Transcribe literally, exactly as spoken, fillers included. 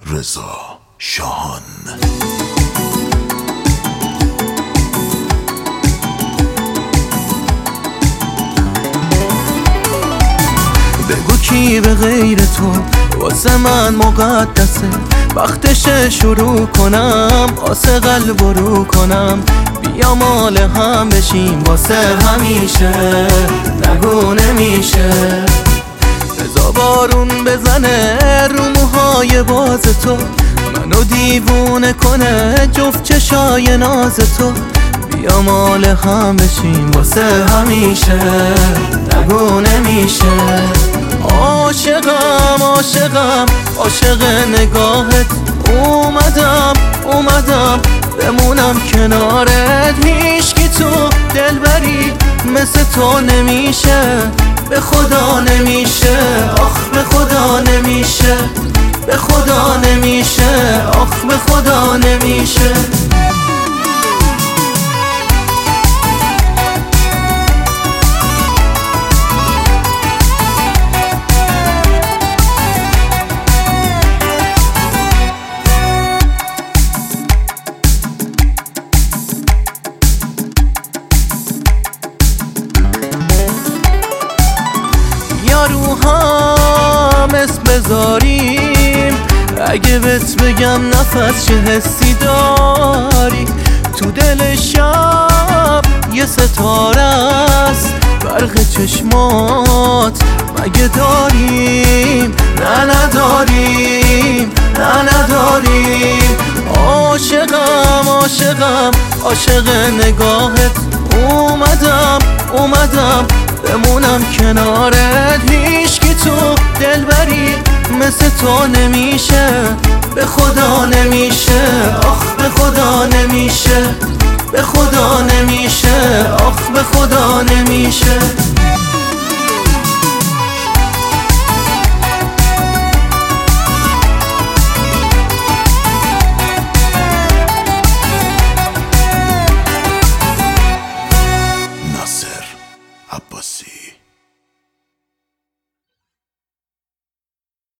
رضا شاهان. بگو کی به غیر تو واسه من مقدسه، وقتشه شروع کنم آسه قلب رو کنم، بیا مال هم بشیم واسه همیشه، نگو نمیشه. بزا بارون بزنه رو موهای باز تو، منو دیوونه کنه جفت چشای ناز تو، بیا مال هم بشیم واسه همیشه، نگو نمیشه. عاشقم عاشقم عاشق نگاهت، اومدم اومدم بمونم کنارت، هیچکی تو دلبری مثل تو نمیشه، به خدا نمیشه، آخ به خدا نمیشه، به خدا نمیشه، آخ به خدا نمیشه. رو هم اسم بذاریم، اگه بهت بگم نفس چه حسی داری، تو دل شب یه ستاره است، برق چشمات مگه داریم؟ نه نداریم، نه نداریم. عاشقم عاشقم عاشق نگاهت، اومدم اومدم بمونم کنارت، هیچکی تو دلبری مثل تو نمیشه، به خدا نمیشه، آخ به خدا نمیشه، به خدا نمیشه، آخ به خدا نمیشه. ناصر عباسی.